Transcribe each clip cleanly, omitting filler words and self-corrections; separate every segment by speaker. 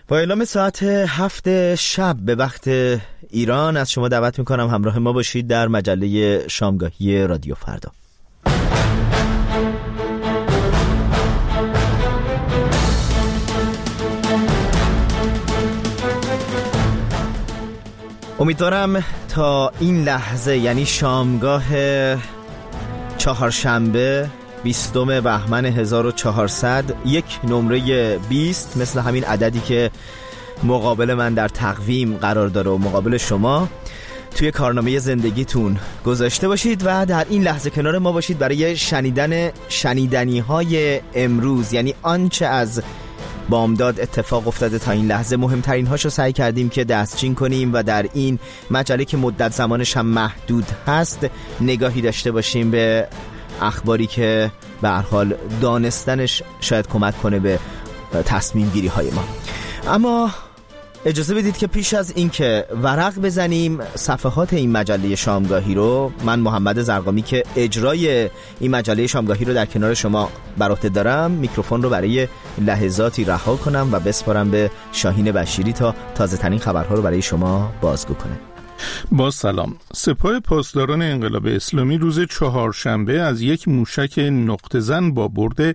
Speaker 1: با اعلام ساعت 7 شب به وقت ایران از شما دعوت میکنم همراه ما باشید در مجله شامگاهی رادیو فردا. امیدوارم تا این لحظه، یعنی شامگاه چهارشنبه 20 بهمن 1400، یک نمره 20 مثل همین عددی که مقابل من در تقویم قرار داره و مقابل شما، توی کارنامه زندگیتون گذاشته باشید و در این لحظه کنار ما باشید برای شنیدن شنیدنی‌های امروز، یعنی آنچه از بامداد اتفاق افتاده تا این لحظه. مهمترین هاشو سعی کردیم که دستچین کنیم و در این مجله که مدت زمانش هم محدود هست نگاهی داشته باشیم به اخباری که به هر حال دانستنش شاید کمک کنه به تصمیم گیری های ما. اما اجازه بدید که پیش از این که ورق بزنیم صفحات این مجله شامگاهی رو، من محمد زرقامی که اجرای این مجله شامگاهی رو در کنار شما بر عهده دارم، میکروفون رو برای لحظاتی رها کنم و بسپارم به شاهین بشیری تا تازه ترین خبرها رو برای شما بازگو کنه.
Speaker 2: با سلام. سپاه پاسداران انقلاب اسلامی روز چهارشنبه از یک موشک نقطه زن با برد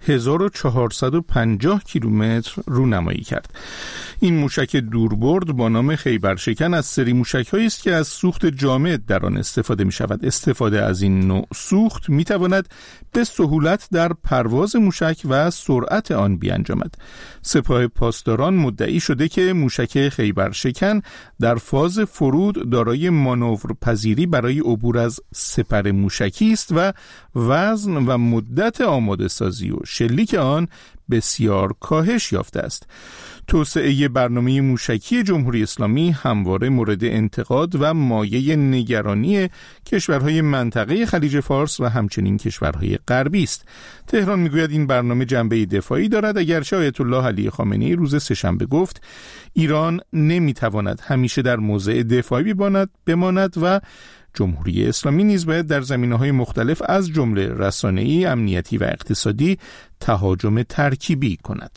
Speaker 2: 1450 کیلومتر رونمایی کرد. این موشک دوربرد با نام خیبرشکن از سری موشک‌هایی است که از سوخت جامد در آن استفاده می‌شود. استفاده از این نوع سوخت می‌تواند به سهولت در پرواز موشک و سرعت آن بیانجامد. سپاه پاسداران مدعی شده که موشک خیبرشکن در فاز فرود دارای مانورپذیری برای عبور از سپر موشکی است و وزن و مدت آماده سازی و شلیک آن بسیار کاهش یافته است. توسعه برنامه موشکی جمهوری اسلامی همواره مورد انتقاد و مایه نگرانی کشورهای منطقه خلیج فارس و همچنین کشورهای غربی است. تهران میگوید این برنامه جنبه دفاعی دارد، اگرچه آیت الله علی خامنه‌ای روز سه‌شنبه گفت ایران نمیتواند همیشه در موضع دفاعی بماند و جمهوری اسلامی نیز باید در زمینه‌های مختلف از جمله رسانه‌ای، امنیتی و اقتصادی تهاجم ترکیبی کند.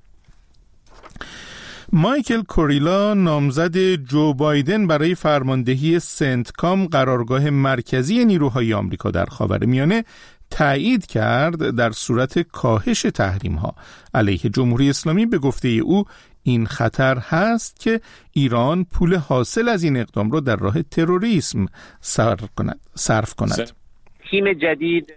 Speaker 2: مایکل کوریلا، نامزد جو بایدن برای فرماندهی سنتکام، قرارگاه مرکزی نیروهای آمریکا در خاورمیانه، تایید کرد در صورت کاهش تحریم‌ها علیه جمهوری اسلامی به گفته او این خطر هست که ایران پول حاصل از این اقدام را در راه تروریسم صرف کند.
Speaker 3: تیم جدید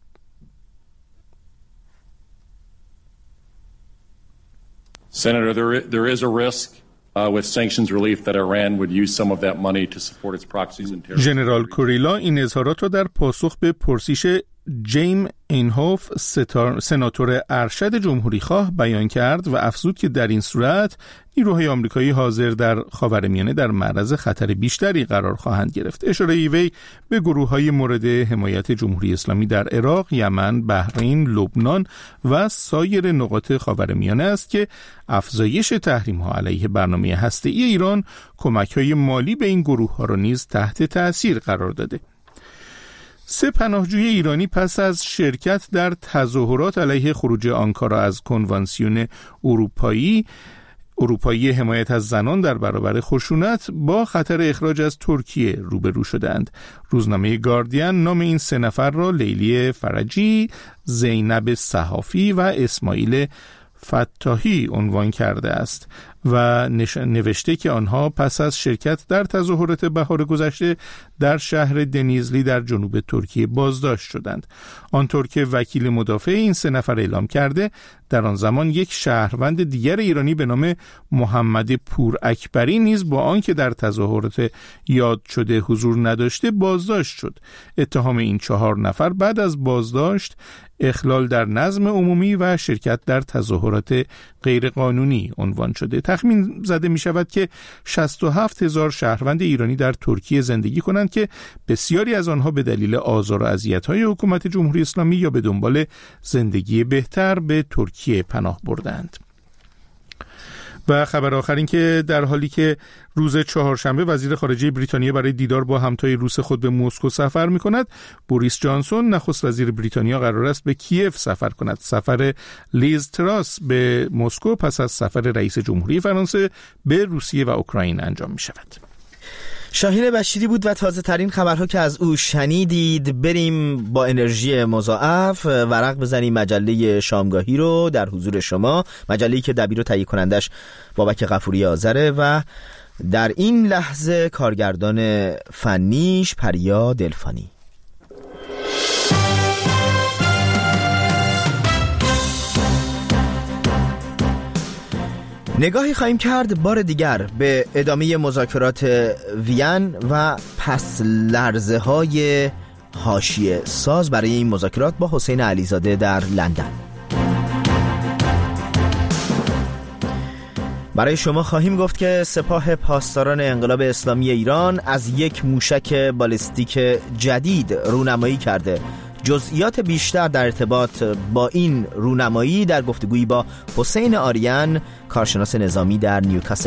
Speaker 4: Senator, there is a risk with sanctions relief that Iran would use some of that money to support its proxies and terrorists.
Speaker 2: ژنرال کوریلا این اظهارات را در پاسخ به پرسش جیم اینهوف، سناتور ارشد جمهوریخواه، بیان کرد و افزود که در این صورت نیروهای آمریکایی حاضر در خاورمیانه در معرض خطر بیشتری قرار خواهند گرفت. اشاره وی به گروه‌های مورد حمایت جمهوری اسلامی در عراق، یمن، بحرین، لبنان و سایر نقاط خاورمیانه است که افزایش تحریم‌ها علیه برنامه هسته‌ای ایران کمک‌های مالی به این گروه‌ها را نیز تحت تأثیر قرار داده. 3 پناهجوی ایرانی پس از شرکت در تظاهرات علیه خروج آنکارا از کنوانسیون اروپایی حمایت از زنان در برابر خشونت با خطر اخراج از ترکیه روبرو شدند. روزنامه گاردین نام این 3 نفر را لیلی فرجی، زینب صحافی و اسماعیل فتاحی عنوان کرده است و نوشته که آنها پس از شرکت در تظاهرات بهار گذشته در شهر دنیزلی در جنوب ترکیه بازداشت شدند. آنطور که وکیل مدافع این 3 نفر اعلام کرده، در آن زمان یک شهروند دیگر ایرانی به نام محمد پور اکبری نیز با آنکه در تظاهرات یاد شده حضور نداشته بازداشت شد. اتهام این 4 نفر بعد از بازداشت اخلال در نظم عمومی و شرکت در تظاهرات غیرقانونی عنوان شده. تخمین زده می شود که 67,000 شهروند ایرانی در ترکیه زندگی کنند که بسیاری از آنها به دلیل آزار و اذیت‌های حکومت جمهوری اسلامی یا به دنبال زندگی بهتر به ترکیه پناه بردند. و خبر آخر این که در حالی که روز چهارشنبه وزیر خارجه بریتانیا برای دیدار با همتای روس خود به مسکو سفر می‌کند، بوریس جانسون نخست وزیر بریتانیا قرار است به کیف سفر کند. سفر لیز تراس به مسکو پس از سفر رئیس جمهوری فرانسه به روسیه و اوکراین انجام می‌شود.
Speaker 1: شاهین بشیری بود و تازه ترین خبرها که از او شنیدید. بریم با انرژی مضاعف ورق بزنیم مجله شامگاهی رو در حضور شما، مجله‌ای که دبیر و تهیه کنندش بابک غفوری آذره و در این لحظه کارگردان فنیش پریا دلفانی. نگاهی خواهیم کرد بار دیگر به ادامه مذاکرات وین و پس لرزه های حاشیه ساز برای این مذاکرات با حسین علیزاده در لندن. برای شما خواهیم گفت که سپاه پاسداران انقلاب اسلامی ایران از یک موشک بالستیک جدید رونمایی کرده. جزئیات بیشتر در ارتباط با این رونمایی در گفتگویی با حسین آریان، کارشناس نظامی در نیوکاسل.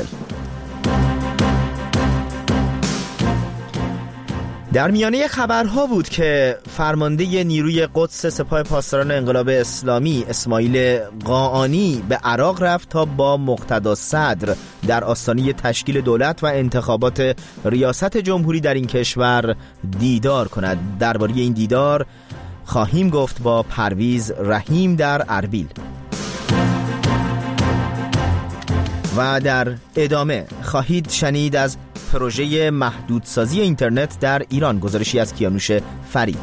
Speaker 1: در میانه خبرها بود که فرمانده نیروی قدس سپاه پاسداران انقلاب اسلامی اسماعیل قاآنی به عراق رفت تا با مقتدا صدر در آستانه تشکیل دولت و انتخابات ریاست جمهوری در این کشور دیدار کند. درباره این دیدار خواهیم گفت با پرویز رحیم در اربیل. و در ادامه خواهید شنید از پروژه محدودسازی اینترنت در ایران، گزارشی از کیانوش فرید.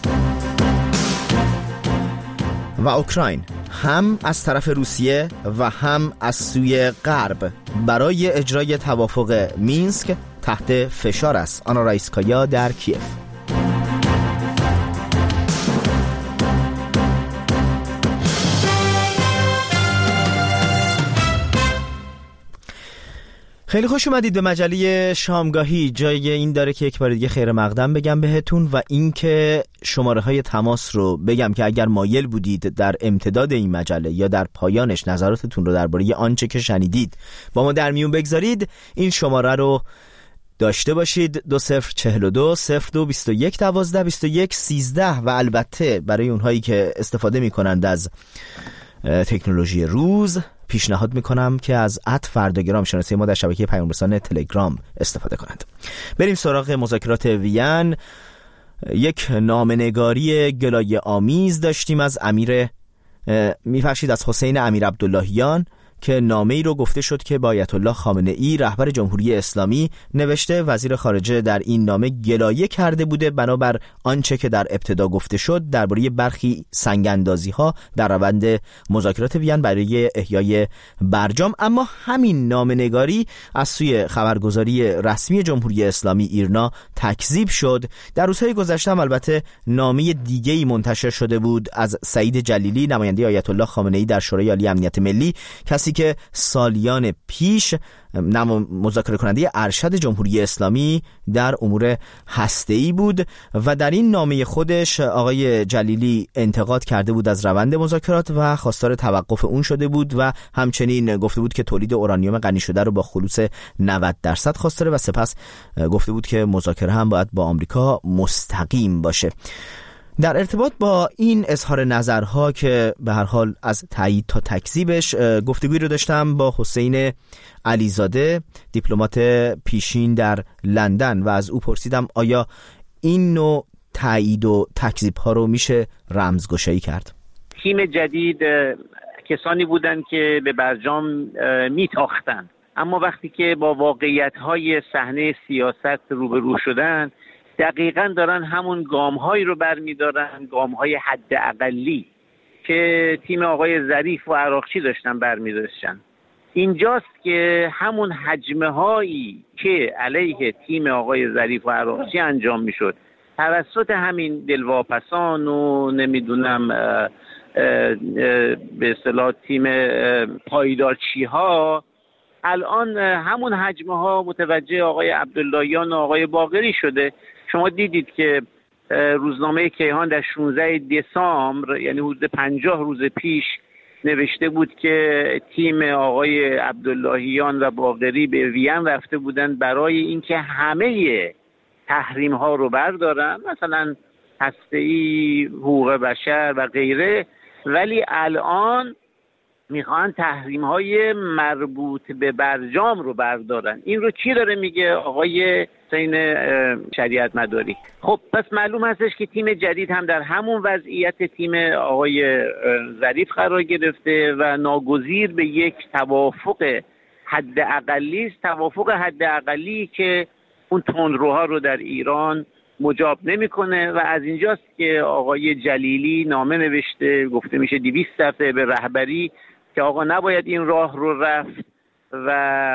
Speaker 1: و اوکراین هم از طرف روسیه و هم از سوی غرب برای اجرای توافق مینسک تحت فشار است. آنا رایسکایا در کیف. خیلی خوش اومدید به مجله شامگاهی. جای این داره که یک بار دیگه خیر مقدم بگم بهتون و اینکه شماره های تماس رو بگم که اگر مایل بودید در امتداد این مجله یا در پایانش نظراتتون رو درباره آنچه که شنیدید با ما در میون بگذارید، این شماره رو داشته باشید: 2042 02 21 12 21 13. و البته برای اونهایی که استفاده میکنند از تکنولوژی روز پیشنهاد میکنم که از @فرداگرام شناسی ما در شبکه پیام رسان تلگرام استفاده کنند. بریم سراغ مذاکرات وین. یک نامه‌نگاری گلایه آمیز داشتیم از از حسین امیر عبداللهیان که نامه‌ای رو گفته شد که با آیت الله خامنه‌ای رهبر جمهوری اسلامی نوشته. وزیر خارجه در این نامه گلایه کرده بوده بنابر آنچه که در ابتدا گفته شد درباره برخی سنگ‌اندازی‌ها در روند مذاکرات وین برای احیای برجام. اما همین نامه‌نگاری از سوی خبرگزاری رسمی جمهوری اسلامی ایرنا تکذیب شد. در روزهای گذشته هم البته نامه دیگه‌ای منتشر شده بود از سعید جلیلی، نماینده آیت الله خامنه‌ای در شورای عالی امنیت ملی، کسی که سالیان پیش مذاکره کننده ارشد جمهوری اسلامی در امور هسته‌ای بود و در این نامه خودش آقای جلیلی انتقاد کرده بود از روند مذاکرات و خواستار توقف اون شده بود و همچنین گفته بود که تولید اورانیوم غنی شده رو با خلوص 90% خواستاره و سپس گفته بود که مذاکره هم باید با آمریکا مستقیم باشه. در ارتباط با این اظهار نظرها که به هر حال از تایید تا تکذیبش، گفتگویی رو داشتم با حسین علیزاده، دیپلمات پیشین در لندن و از او پرسیدم آیا این نوع تایید و تکذیب ها رو میشه رمزگشایی کرد؟
Speaker 3: تیم جدید کسانی بودند که به برجام میتاختند، اما وقتی که با واقعیت های صحنه سیاست روبرو شدن دقیقاً دارن همون گام‌هایی رو برمی‌دارن، گام‌های حداقلی که تیم آقای ظریف و عراقچی داشتن برمی‌داشتن. اینجاست که همون حجمه‌هایی که علیه تیم آقای ظریف و عراقچی انجام می‌شد توسط همین دلواپسان و نمیدونم به اصطلاح تیم پایدارچی‌ها، الان همون حجم‌ها متوجه آقای عبداللهیان و آقای باقری شده. شما دیدید که روزنامه کیهان در 16 دسامبر، یعنی حدود 50 روز پیش، نوشته بود که تیم آقای عبداللهیان و باقری به وین رفته بودند برای اینکه همه تحریم ها رو بردارن، مثلا هسته‌ای، حقوق بشر و غیره، ولی الان میخوان تحریم های مربوط به برجام رو بردارن. این رو کی داره میگه؟ آقای حسین شریعت مداری. خب پس معلوم هستش که تیم جدید هم در همون وضعیت تیم آقای ظریف قرار گرفته و ناگزیر به یک توافق حداقلی است، توافق حداقلی که اون تندروها رو در ایران مجاب نمیکنه و از اینجاست که آقای جلیلی نامه نوشته، گفته میشه 200 صفحه، به رهبری که آقا نباید این راه رو رفت و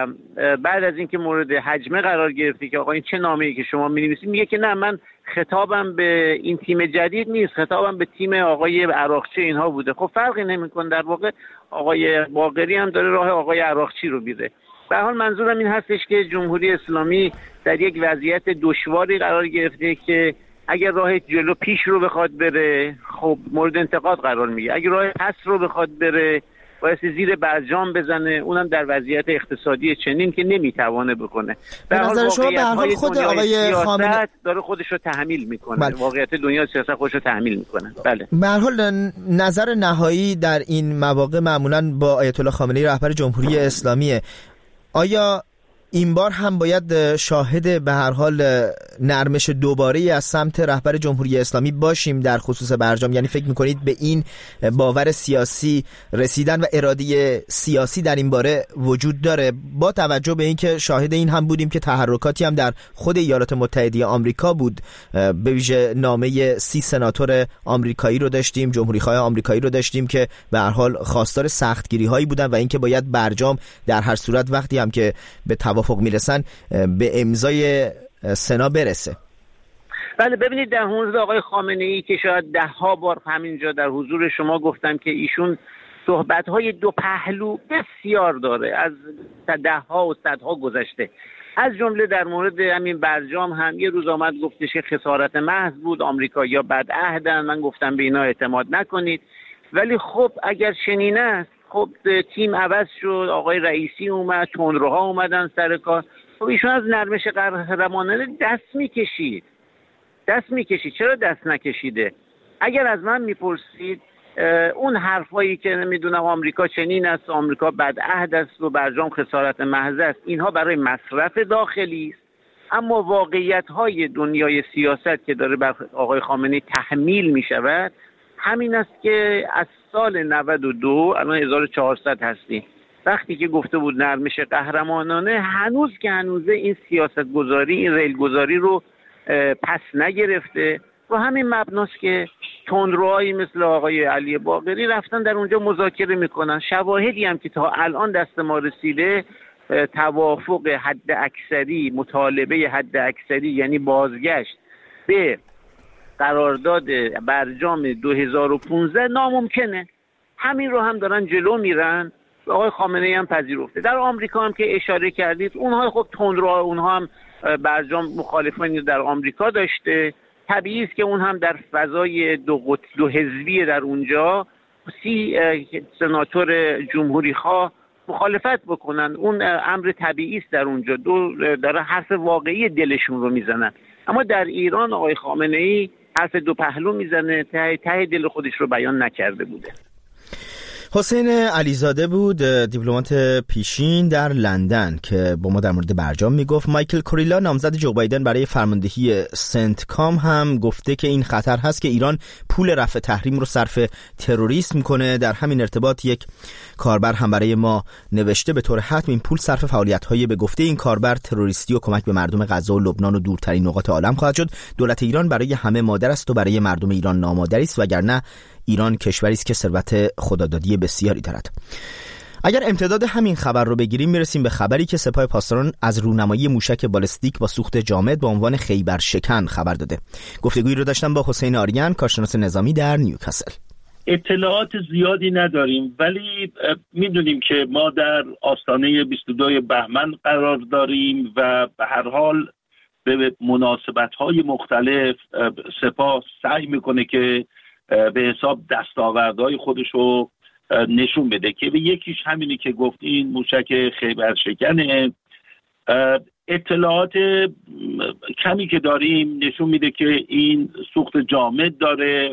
Speaker 3: بعد از اینکه مورد حجمه قرار گرفته که آقا این چه نامه‌ای که شما می‌نویسید، میگه که نه، من خطابم به این تیم جدید نیست، خطابم به تیم آقای عراقچی اینها بوده. خب فرقی نمی‌کنه، در واقع آقای باقری هم داره راه آقای عراقچی رو میره. به هر حال منظورم این هستش که جمهوری اسلامی در یک وضعیت دشواری قرار گرفته که اگر راه جلو پیش رو بخواد بره خب مورد انتقاد قرار میگیره، اگر راه پس رو بخواد بره باید زیر برجام بزنه، اونم در وضعیت اقتصادی چنین که نمیتوانه بکنه.
Speaker 1: به نظر شما به هر حال خود آقای خامنه‌ای
Speaker 3: داره خودش رو تحمیل میکنه، بله. واقعیت دنیا سیاست خودش رو تحمیل میکنه. بله.
Speaker 1: به هر حال نظر نهایی در این مواقع معمولاً با آیت الله خامنه‌ای رهبر جمهوری اسلامیه. آیا این بار هم باید شاهد به هر حال نرمش دوباره از سمت رهبر جمهوری اسلامی باشیم در خصوص برجام؟ یعنی فکر میکنید به این باور سیاسی رسیدن و اراده سیاسی در این باره وجود داره، با توجه به اینکه شاهد این هم بودیم که تحرکاتی هم در خود ایالات متحده آمریکا بود، به ویژه نامه 30 سناتور آمریکایی رو داشتیم، جمهوری‌خواه آمریکایی رو داشتیم که به هر حال خواستار سختگیری هایی بودن و اینکه باید برجام در هر صورت وقتی هم که به توافق میرسن به امضای سنا برسه.
Speaker 3: بله ببینید، در حضور آقای خامنه‌ای که شاید 10 بار همینجا در حضور شما گفتم که ایشون صحبت‌های دو پهلو بسیار داره، از 10 و 100 گذشته، از جمله در مورد همین برجام هم یه روز آمد گفتش که خسارت محض بود، آمریکایی‌ها بدعهدن، من گفتم به اینا اعتماد نکنید. ولی خب اگر چنین است، خب تیم عوض شد، آقای رئیسی اومد، تندروها اومدن سر کار، خب ایشون از نرمش قهرمانانه دست میکشید. چرا دست نکشیده؟ اگر از من میپرسید اون حرفایی که نمیدونم آمریکا چنین است، آمریکا بدعهد است و برجام خسارت محض است، اینها برای مصرف داخلی است. اما واقعیت‌های دنیای سیاست که داره بر آقای خامنه‌ای تحمیل میشود همین است که از سال 92 الان 1400 هستیم، وقتی که گفته بود نرمش قهرمانانه، هنوز که هنوزه این سیاست گذاری، این ریل گذاری رو پس نگرفته و همین مبناست که تندروهایی مثل آقای علی باقری رفتن در اونجا مذاکره میکنن. شواهدی هم که تا الان دست ما رسیده، توافق حد اکثری، مطالبه حد اکثری، یعنی بازگشت به قرارداد برجام 2015 ناممکنه. همین رو هم دارن جلو میرن. آقای خامنه‌ای هم پذیرفته. در آمریکا هم که اشاره کردید، اونها خب تندروها، اونها هم برجام مخالفانی در آمریکا داشته. طبیعی است که اون هم در فضای دو حزبی در اونجا 30 سناتور جمهوری خواه مخالفت بکنن. اون امر طبیعی است در اونجا، داره حرف واقعی دلشون رو میزنن. اما در ایران آقای خامنه‌ای حرف دو پهلو میزنه، ته دل خودش رو بیان نکرده بوده.
Speaker 1: حسین علیزاده بود، دیپلمات پیشین در لندن که با ما در مورد برجام میگفت. مایکل کوریلا، نامزد جو بایدن برای فرماندهی سنتکام، هم گفته که این خطر هست که ایران پول رفع تحریم رو صرف تروریسم کنه. در همین ارتباط یک کاربر هم برای ما نوشته به طور حتم این پول صرف فعالیت‌های به گفته این کاربر تروریستی و کمک به مردم غزه و لبنان و دورترین نقاط عالم خواهد شد. دولت ایران برای همه مادر است و برای مردم ایران نامادری است، وگرنه ایران کشوری است که ثروت خدادادی بسیاری دارد. اگر امتداد همین خبر رو بگیریم، میرسیم به خبری که سپاه پاسداران از رونمایی موشک بالستیک با سوخت جامد با عنوان خیبر شکن خبر داده. گفتگویی رو داشتم با حسین آریان، کارشناس نظامی در نیوکاسل.
Speaker 5: اطلاعات زیادی نداریم، ولی میدونیم که ما در آستانه 22 بهمن قرار داریم و به هر حال به مناسبت‌های مختلف سپاه سعی میکنه که به حساب دستاوردهای خودش رو نشون بده که به یکیش همینی که گفتین موشک خیبرشکنه. اطلاعات کمی که داریم نشون میده که این سوخت جامد داره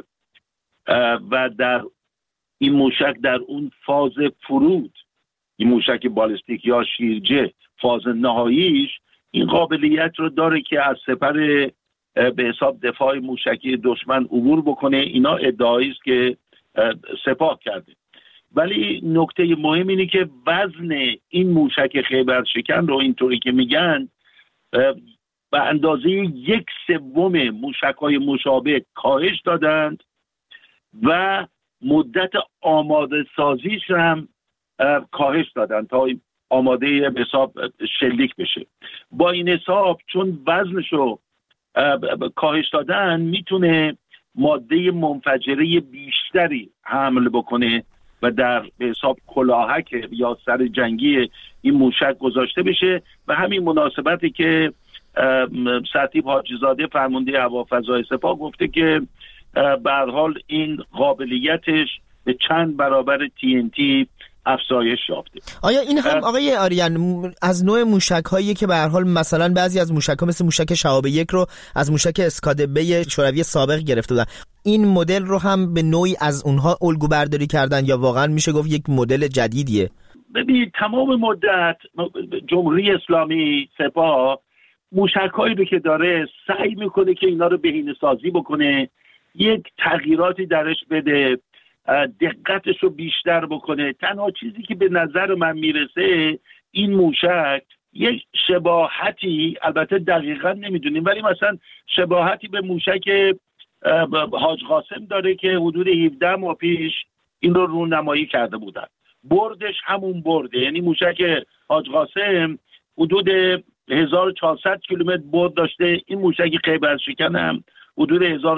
Speaker 5: و در این موشک در اون فاز فرود، این موشک بالستیک یا شیرجه فاز نهاییش این قابلیت رو داره که از سپر به حساب دفاع موشکی دشمن عبور بکنه. اینا ادعایی است که سپاه کرده، ولی نکته مهم اینه که وزن این موشک خیبرشکن رو اینطوری که میگن به اندازه 1/3 موشک‌های مشابه کاهش دادند و مدت آماده سازیش هم کاهش دادند تا آماده به حساب شلیک بشه. با این حساب چون وزنشو کاهش دادن میتونه ماده منفجره بیشتری حمل بکنه و در به حساب کلاهک یا سر جنگی این موشک گذاشته بشه. و همین مناسبتی که سرتیپ حاجی زاده فرمانده هوافضای سپاه گفته که به هر حال این قابلیتش به چند برابر TNT افزایش یافته.
Speaker 1: آیا این هم آقای آریان از نوع موشک هایی که به هر حال مثلا بعضی از موشک ها مثل موشک شهاب یک رو از موشک اسکادبه شوروی سابق گرفته بودن، این مدل رو هم به نوعی از اونها الگو برداری کردن یا واقعا میشه گفت یک مدل جدیدیه؟
Speaker 5: ببینید تمام مدت جمهوری اسلامی سپاه موشک‌هایی رو که داره سعی میکنه که اینا رو بهینه‌سازی بکنه، یک تغییراتی درش بده، دقتش رو بیشتر بکنه. تنها چیزی که به نظر من میرسه این موشک یک شباهتی، البته دقیقا نمیدونیم، ولی مثلا شباهتی به موشک حاج قاسم داره که حدود 17 ماه پیش این رو رونمایی کرده بودن. بردش همون برده، یعنی موشک حاج قاسم حدود 1400 کیلومتر برد داشته، این موشک خیبرشکن هم حدود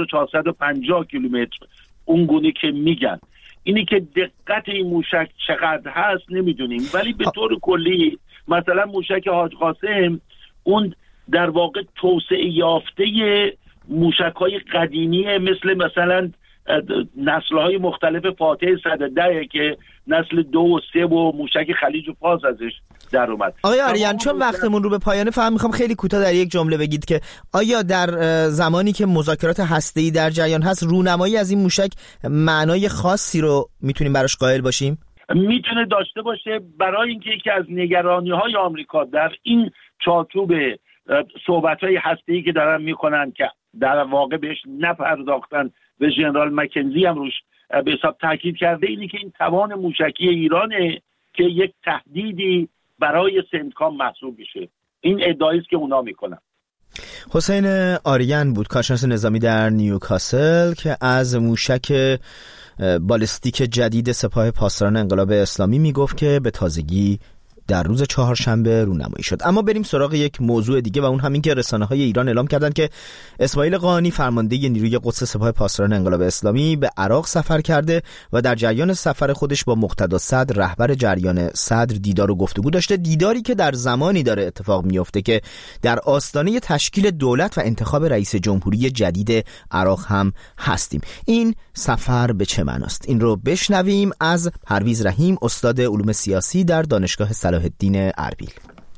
Speaker 5: 1450 کیلومتر. اون گونه که میگن، اینی که دقت این موشک چقدر هست نمیدونیم، ولی به طور کلی مثلا موشک حاج قاسم اون در واقع توسعه یافته موشک‌های قدیمی مثلا نسل‌های مختلف فاتح 110 که نسل 2 و 3 و موشک خلیج و فاز ازش در اومد.
Speaker 1: آقای آریان چون وقتمون رو به پایانه، فهم میخوام خیلی کوتاه در یک جمله بگید که آیا در زمانی که مذاکرات هسته‌ای در جریان هست رونمایی از این موشک معنای خاصی رو میتونیم براش قائل باشیم؟
Speaker 5: میتونه داشته باشه، برای اینکه یکی از نگرانی‌های آمریکا در این چارچوب صحبت‌های هسته‌ای که دارن میکنن که در واقع بهش نپرداختن و ژنرال مکنزی هم روش به حساب تاکید کرده، اینی که این توان موشکی ایرانه که یک تهدیدی برای سنتکام محسوب میشه. این ادعایی است که اونا میکنن.
Speaker 1: حسین آریان بود، کارشناس نظامی در نیوکاسل، که از موشک بالستیک جدید سپاه پاسداران انقلاب اسلامی میگفت که به تازگی در روز چهارشنبه رونمایی شد. اما بریم سراغ یک موضوع دیگه و اون همین که رسانه‌های ایران اعلام کردن که اسماعیل قانی فرمانده نیروی قدس سپاه پاسداران انقلاب اسلامی به عراق سفر کرده و در جریان سفر خودش با مقتدا صدر رهبر جریان صدر دیدار و گفتگو داشته، دیداری که در زمانی داره اتفاق میفته که در آستانه تشکیل دولت و انتخاب رئیس جمهوری جدید عراق هم هستیم. این سفر به چه معناست؟ این رو بشنویم از پرویز رحیم، استاد علوم سیاسی در دانشگاه صلاح الدین اربیل.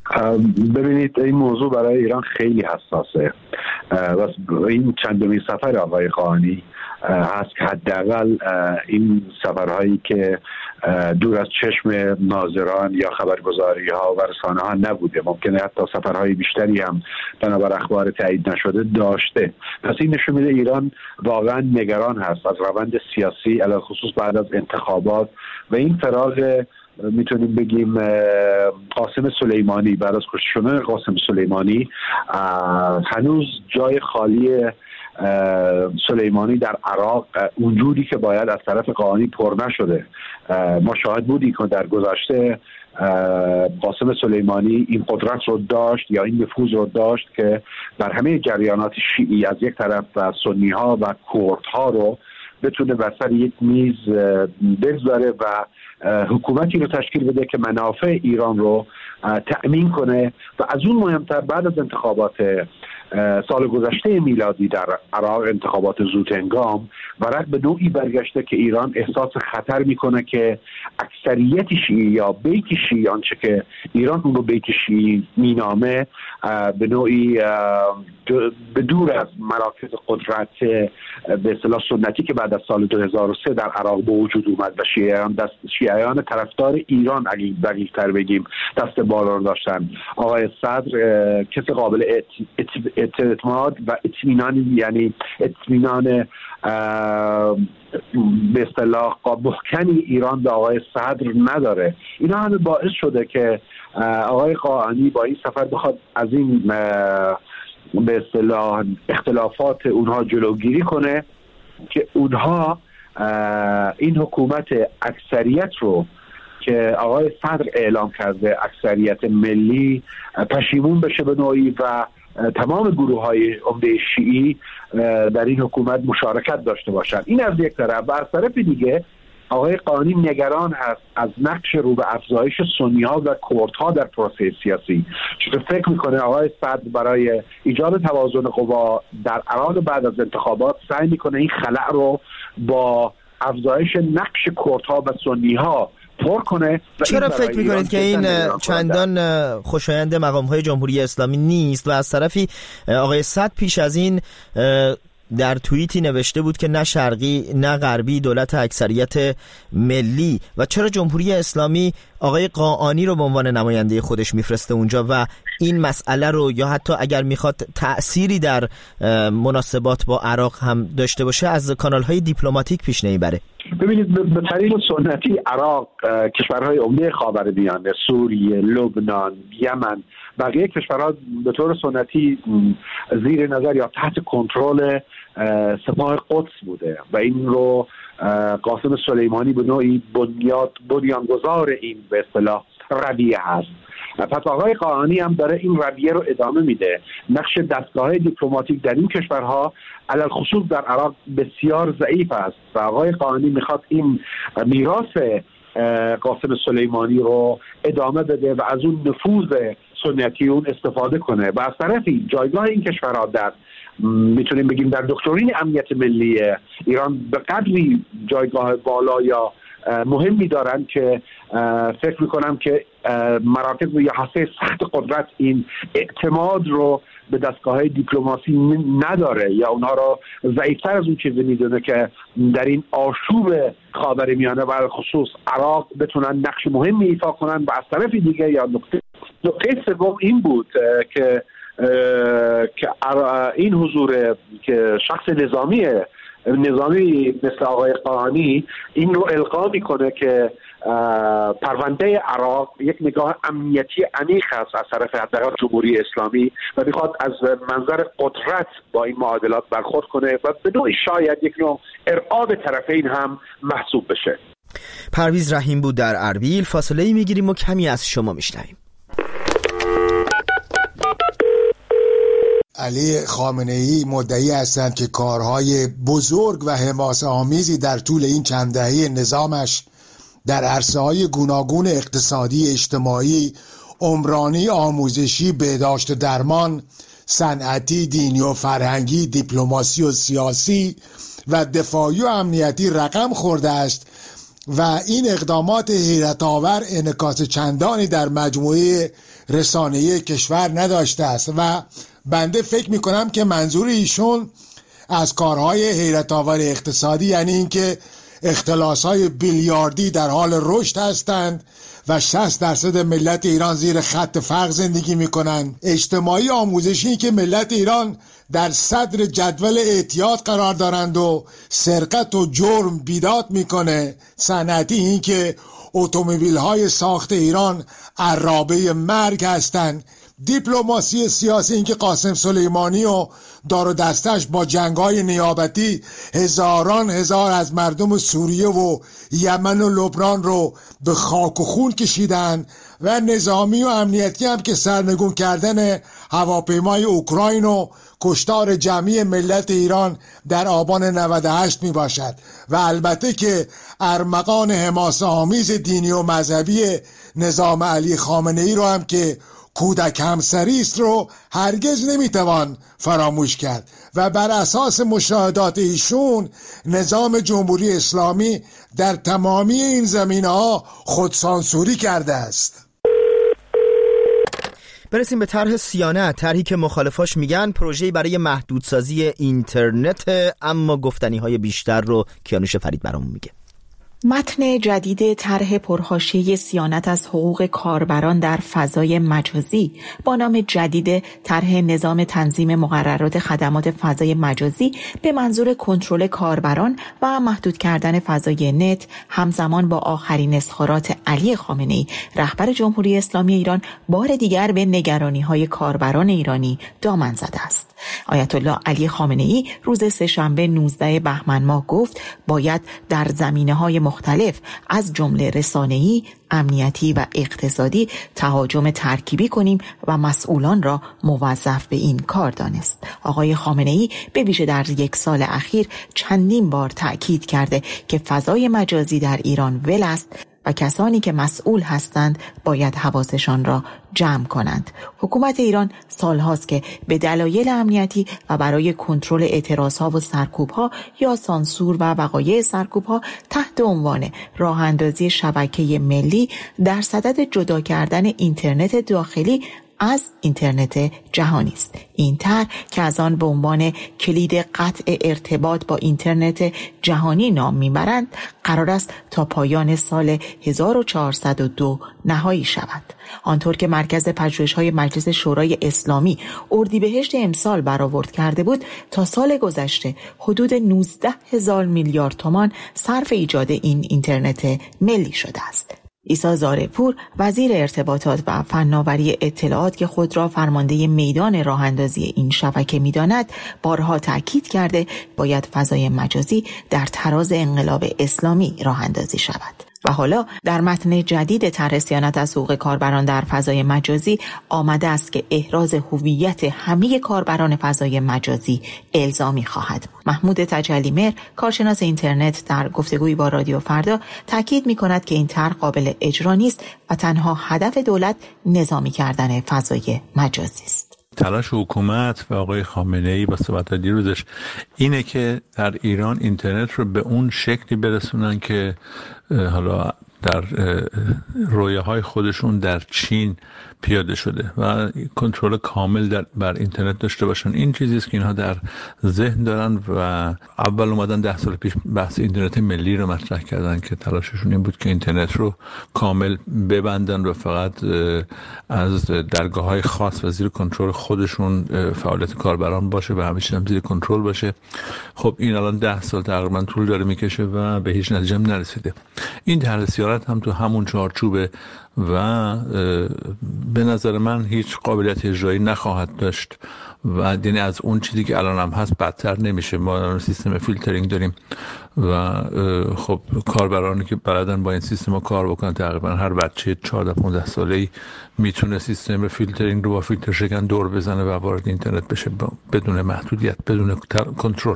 Speaker 6: ببینید این موضوع برای ایران خیلی حساسه و این چندمین سفر آقای قانی هست که حداقل این سفرهایی که دور از چشم ناظران یا خبرگزاری ها و رسانه ها نبوده، ممکنه حتی سفرهای بیشتری هم بنابر اخبار تایید نشده داشته. پس این نشون میده ایران واقعا نگران هست از روند سیاسی علاوه خصوص بعد از انتخابات و این فراغ میتونیم بگیم قاسم سلیمانی. بعد از کشته شدن قاسم سلیمانی هنوز جای خالی سلیمانی در عراق اونجوری که باید از طرف قانی پر نشده. ما شاهد بودیم که در گذشته قاسم سلیمانی این قدرت رو داشت یا این نفوذ رو داشت که بر همه جریانات شیعی از یک طرف و سنی ها و کرد ها رو بتونه بر سر یک میز بگذاره و حکومتی رو تشکیل بده که منافع ایران رو تأمین کنه و از اون مهمتر بعد از انتخابات سال گذشته میلادی در عراق انتخابات زودهنگام و رد به نوعی برگشته که ایران احساس خطر میکنه که اکثریت شیعی یا بیت شیعی، آنچه که ایران اون رو بیت شیعی مینامه، به نوعی به دور از مراکز قدرت به اصطلاح سنتی که بعد از سال 2003 در عراق به وجود اومد و شیعیان طرفدار ایران اگه دقیق‌تر بگیم دست بالا رو داشتن. آقای صدر کسی قابل اعتماد و اطمینان، یعنی اطمینان به اصطلاح محکمی ایران به آقای صدر نداره. اینا همه باعث شده که آقای قاآنی با این سفر بخواد از این به اصطلاح اختلافات اونها جلوگیری کنه که اونها این حکومت اکثریت رو که آقای صدر اعلام کرده، اکثریت ملی، پشیمون بشه به نوعی و تمام گروه‌های عمده شیعی در این حکومت مشارکت داشته باشند. این از یک طرف. و از طرف دیگه آقای قاآنی نگران هست از نقش رو به افزایش سنی‌ها و کردها در پروسه سیاسی، چون فکر میکنه آقای صدر برای ایجاد توازن قوا در عراق بعد از انتخابات سعی میکنه این خلأ رو با افزایش نقش کردها و سنی‌ها پر کنه.
Speaker 1: چرا فکر میکنید که این چندان خوشایند مقام‌های جمهوری اسلامی نیست؟ و از طرفی آقای صدر پیش از این در توییتی نوشته بود که نه شرقی نه غربی، دولت اکثریت ملی. و چرا جمهوری اسلامی آقای قاآنی رو به عنوان نماینده خودش میفرسته اونجا و این مسئله رو، یا حتی اگر میخواد تأثیری در مناسبات با عراق هم داشته باشه، از کانال‌های دیپلماتیک پیش نمیبره؟
Speaker 6: ببینید، به طریق سنتی عراق، کشورهای عمده خاورمیانه، سوریه، لبنان، یمن، بقیه کشورها به طور سنتی زیر نظر یا تحت کنترل سپاه قدس بوده و این رو قاسم سلیمانی به نوعی بنیانگذار این به اصطلاح رویه هست. پس آقای قاآنی هم داره این رویه رو ادامه میده. نقش دستگاه دیپلماتیک در این کشورها علل خصوص در عراق بسیار ضعیف است و آقای قاآنی میخواد این میراث قاسم سلیمانی رو ادامه بده و از اون نفوذ سنتی اون استفاده کنه. و از طرفی جایگاه این کشورها در میتونیم بگیم در دکترین امنیت ملی ایران به قدری جایگاه بالا یا مهمی دارن که فکر میکنم که مراکز یا حسه سخت قدرت این اعتماد رو به دستگاه‌های دیپلماسی نداره یا اونها رو ضعیف‌تر از اون چیزی میدونه که در این آشوب خاورمیانه و خصوص عراق بتونن نقش مهمی ایفا کنن. و از طرف دیگه یا نقطه سوم این بود که این حضور که شخص نظامی مثل آقای قاآنی این رو القا میکنه که پرونده عراق یک نگاه امنیتی عمیق است از طرف حداقل جمهوری اسلامی و میخواد از منظر قدرت با این معادلات برخورد کنه و به نوعی شاید یک نوع ارعاب طرفین هم محسوب بشه.
Speaker 1: پرویز رحیم بود در اربیل. فاصله میگیریم و کمی از شما میشنویم.
Speaker 7: علی خامنه‌ای مدعی هستند که کارهای بزرگ و حماسه‌آمیزی در طول این چند دهه نظامش در عرصه‌های گوناگون اقتصادی، اجتماعی، عمرانی، آموزشی، بهداشت و درمان، صنعتی، دینی و فرهنگی، دیپلماسی و سیاسی و دفاعی و امنیتی رقم خورده است و این اقدامات حیرت‌آور انعکاس چندانی در مجموعه رسانه‌ای کشور نداشته است و بنده فکر میکنم که منظور ایشون از کارهای حیرت‌آور اقتصادی یعنی اینکه اختلاس‌های بیلیاردی در حال رشد هستند و 60% ملت ایران زیر خط فقر زندگی میکنن، اجتماعی آموزشی که ملت ایران در صدر جدول اعتیاد قرار دارند و سرقت و جرم بیداد میکنه، صنعتی این که اتومبیل‌های ساخت ایران عرابه مرگ هستند، دیپلماسی سیاسی این که قاسم سلیمانی و دار و دستش با جنگ‌های نیابتی هزاران هزار از مردم سوریه و یمن و لبنان رو به خاک و خون کشیدن و نظامی و امنیتی هم که سرنگون کردن هواپیمای اوکراین و کشتار جمعی ملت ایران در آبان 98 می باشد و البته که ارمغان حماسه آمیز دینی و مذهبی نظام علی خامنه‌ای رو هم که کودک همسری است رو هرگز نمیتوان فراموش کرد و بر اساس مشاهدات ایشون نظام جمهوری اسلامی در تمامی این زمینه‌ها خودسانسوری کرده است.
Speaker 1: برسیم به طرح صیانت، طرحی که مخالفاش میگن پروژه‌ای برای محدودسازی اینترنت، اما گفتنی‌های بیشتر رو کیانوش فرید برامون میگه.
Speaker 8: متن جدید طرح پرحاشیه صیانت از حقوق کاربران در فضای مجازی با نام جدید طرح نظام تنظیم مقررات خدمات فضای مجازی به منظور کنترل کاربران و محدود کردن فضای نت همزمان با آخرین اظهارات علی خامنه‌ای رهبر جمهوری اسلامی ایران بار دیگر به نگرانی‌های کاربران ایرانی دامن زده است. آیت الله علی خامنه‌ای روز سه‌شنبه 19 بهمن ماه گفت باید در زمینه‌های مختلف از جمله رسانه‌ای، امنیتی و اقتصادی تهاجم ترکیبی کنیم و مسئولان را موظف به این کار دانست. آقای خامنه‌ای به ویژه در یک سال اخیر چندین بار تأکید کرده که فضای مجازی در ایران ول است و کسانی که مسئول هستند باید حواسشان را جمع کنند. حکومت ایران سالهاست که به دلایل امنیتی و برای کنترل اعتراضها و سرکوبها یا سانسور و وقایع سرکوبها تحت عنوان راه اندازی شبکه ملی در صدد جدا کردن اینترنت داخلی از اینترنت جهانی است. این طرح که از آن به عنوان کلید قطع ارتباط با اینترنت جهانی نام میبرند قرار است تا پایان سال 1402 نهایی شود. آنطور که مرکز پژوهش‌های مجلس شورای اسلامی اردیبهشت امسال برآورد کرده بود، تا سال گذشته حدود 19,000 میلیارد تومان صرف ایجاد این اینترنت ملی شده است. عیسی زارعپور وزیر ارتباطات و فناوری اطلاعات که خود را فرمانده میدان راه اندازی این شبکه می‌داند، بارها تاکید کرده باید فضای مجازی در تراز انقلاب اسلامی راه اندازی شود. و حالا در متن جدید طرح صیانت از حقوق کاربران در فضای مجازی آمده است که احراز هویت همه کاربران فضای مجازی الزامی خواهد بود. محمود تجلی‌مهر کارشناس اینترنت در گفتگویی با رادیو فردا تاکید می‌کند که این طرح قابل اجرا نیست و تنها هدف دولت نظامی کردن فضای مجازی است.
Speaker 9: تلاش حکومت و آقای خامنه‌ای با صحبت دیروزش اینه که در ایران اینترنت رو به اون شکلی برسونن که حالا در رویاهای خودشون در چین پیاده شده و کنترل کامل بر اینترنت داشته باشن. این چیزی است که اینها در ذهن دارن و اول اومدن 10 سال پیش بحث اینترنت ملی رو مطرح کردن که تلاششون این بود که اینترنت رو کامل ببندن و فقط از درگاه‌های خاص و زیر کنترل خودشون فعالیت کاربران باشه و همه چیز هم زیر کنترل باشه. خب این الان 10 سال تقریبا طول داره میکشه و به هیچ نتیجه نرسیده. این طرح صیانت هم تو همون چارچوبه و به نظر من هیچ قابلیت اجرایی نخواهد داشت و یعنی از اون چیزی که الان هم هست بدتر نمیشه. ما سیستم فیلترینگ داریم و خب کاربرانی که بلدن با این سیستم ها کار بکنن، تقریبا هر بچه 14-15 ساله‌ای میتونه سیستم فیلترینگ رو با فیلتر شکن دور بزنه و وارد اینترنت بشه بدون محدودیت، بدون کنترل.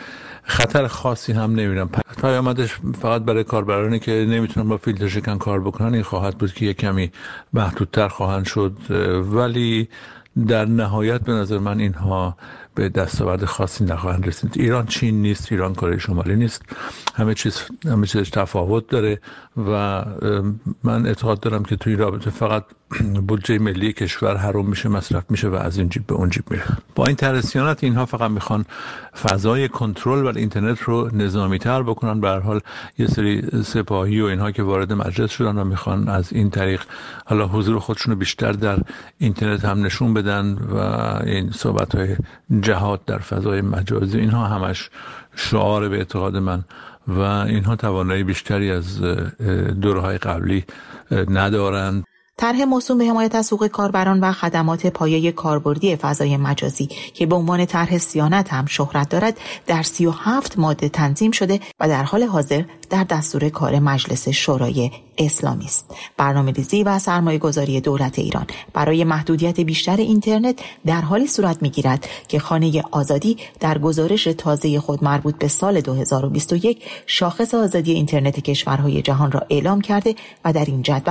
Speaker 9: خطر خاصی هم نمیبینم. پیامدش فقط برای کاربرانی که نمیتونن با فیلتر شکن کار بکنن این خواهد بود که یک کمی محدودتر خواهند شد، ولی در نهایت به نظر من اینها به دستاورد خاصی نخواهند رسید. ایران چین نیست، ایران کره شمالی نیست، همه چیز تفاوت داره و من اعتقاد دارم که توی رابطه فقط بودجه ملی کشور حروم میشه، مصرف میشه و از این جیب به اون جیب میره. با این طرح صیانت اینها فقط میخوان فضای کنترل بر اینترنت رو نظامی تر بکنن. به هر حال یه سری سپاهی و اینها که وارد مجلس شدن و میخوان از این طریق حالا حضور خودشون رو بیشتر در اینترنت هم نشون بدن و این صحبت‌های جهاد در فضای مجازی، اینها همش شعار به اعتقاد من و اینها توانایی بیشتری از دوره‌های قبلی ندارند.
Speaker 8: طرح موسوم به حمایت از حقوق کاربران و خدمات پایه کاربردی فضای مجازی که به عنوان طرح صیانت هم شهرت دارد در 37 ماده تنظیم شده و در حال حاضر در دستور کار مجلس شورای اسلامی است. برنامه‌ریزی و سرمایه‌گذاری دولت ایران برای محدودیت بیشتر اینترنت در حالی صورت می‌گیرد که خانه آزادی در گزارش تازه خود مربوط به سال 2021 شاخص آزادی اینترنت کشورهای جهان را اعلام کرده و در این جدول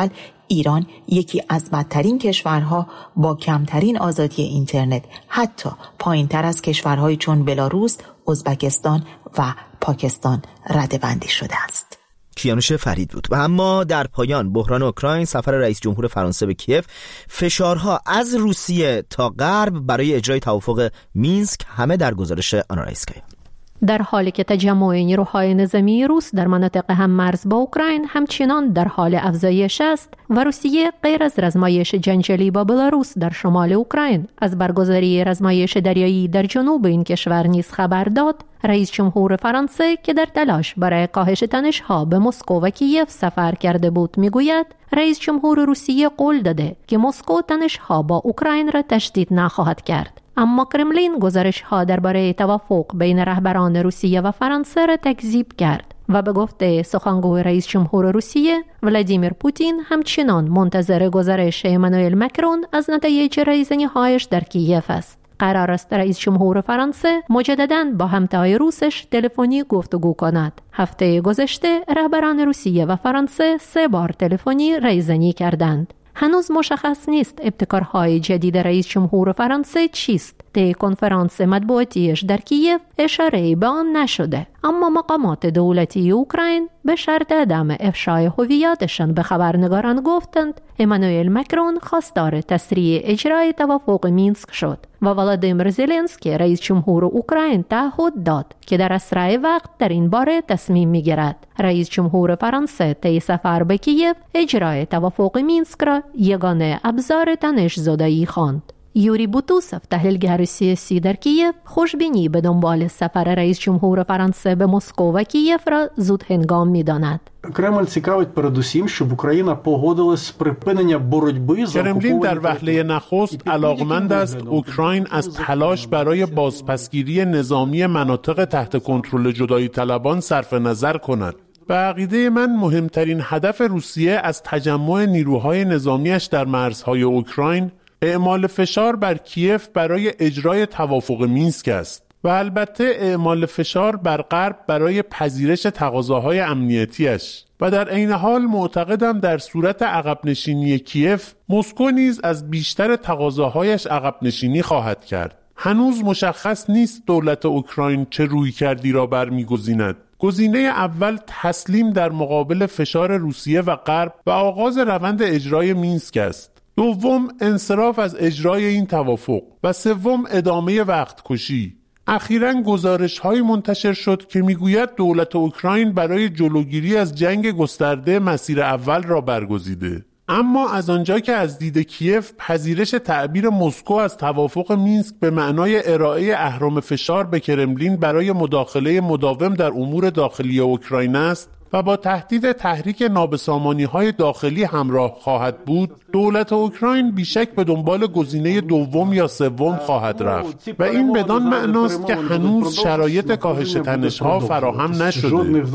Speaker 8: ایران یکی از بدترین کشورها با کمترین آزادی اینترنت، حتی پایین‌تر از کشورهای چون بلاروس، ازبکستان و پاکستان رده‌بندی شده است.
Speaker 1: کیانوش فرید بود. و اما در پایان بحران اوکراین، سفر رئیس جمهور فرانسه به کیف، فشارها از روسیه تا غرب برای اجرای توافق مینسک، همه در گزارش آنا رئیسکایا.
Speaker 10: در حالی که تجمع نیروهای نظامی روس در مناطق هم مرز با اوکراین همچنان در حال افزایش است و روسیه غیر از رزمایش جنگجویی با بلاروس در شمال اوکراین از برگزاری رزمایش دریایی در جنوب این کشور نیز خبر داد، رئیس جمهور فرانسه که در تلاش برای کاهش تنش‌ها به مسکو و کیف سفر کرده بود میگوید رئیس جمهور روسیه قول داده که مسکو تنش‌ها با اوکراین را تشدید نخواهد کرد. اما کرملین گزارش‌ها درباره توافق بین رهبران روسیه و فرانسه را تکذیب کرد و به گفته سخنگوی رئیس جمهور روسیه ولادیمیر پوتین همچنان منتظر گزارش امانوئل مکرون از نتایج رایزنی‌هایش در کیف است. قرار است رئیس جمهور فرانسه مجدداً با همتای روسش تلفنی گفتگو کند. هفته گذشته رهبران روسیه و فرانسه 3 بار تلفنی رایزنی کردند. هنوز مشخص نیست ابتکارهای جدید رئیس جمهور فرانسه چیست. طی کنفرانس مطبوعاتیش در کیف اشاره‌ای به آن نشده، اما مقامات دولتی اوکراین به شرط عدم افشای هویتشان به خبرنگاران گفتند امانوئل مکرون خواستار تسریع اجرای توافق مینسک شد و ولادیمیر زلنسکی رئیس جمهور اوکراین تعهد داد که در اسرع وقت در این باره تصمیم می‌گیرد. رئیس جمهور فرانسه طی سفر به کیف اجرای توافق مینسک را یگانه ابزار تنش‌زدایی خواند. یوری بوتوسف، تحلیلگر سیاسی در کیف، خوشبینی به دنبال سفر رئیس جمهور فرانسه به مسکو و کیف را زود هنگام می‌داند.
Speaker 11: Кремль цікавить передусім, щоб Україна погодилась з припинення боротьби за
Speaker 12: کرملین در وهله نخست علاقمند است اوکراین از تلاش برای بازپسگیری نظامی مناطق تحت کنترل جدایی طلبان صرف نظر کند. به عقیده من مهمترین هدف روسیه از تجمع نیروهای نظامیش در مرزهای اوکراین اعمال فشار بر کیف برای اجرای توافق مینسک است و البته اعمال فشار بر غرب برای پذیرش تقاضاهای امنیتیش و در عین حال معتقدم در صورت عقب نشینی کیف مسکو نیز از بیشتر تقاضاهایش عقب نشینی خواهد کرد. هنوز مشخص نیست دولت اوکراین چه رویکردی را برمیگزیند. گزینه اول تسلیم در مقابل فشار روسیه و غرب و آغاز روند اجرای مینسک است. دوم انصراف از اجرای این توافق و سوم ادامه وقت کشی. اخیراً گزارش‌هایی منتشر شد که میگوید دولت اوکراین برای جلوگیری از جنگ گسترده مسیر اول را برگزیده. اما از آنجا که از دید کیف پذیرش تعبیر مسکو از توافق مینسک به معنای ارائه اهرم فشار به کرملین برای مداخله مداوم در امور داخلی اوکراین است و با تهدید تحریک نابسامانی‌های داخلی همراه خواهد بود، دولت اوکراین بیشک به دنبال گزینه دوم یا سوم خواهد رفت و این بدان معناست که هنوز شرایط کاهش تنش‌ها فراهم نشده.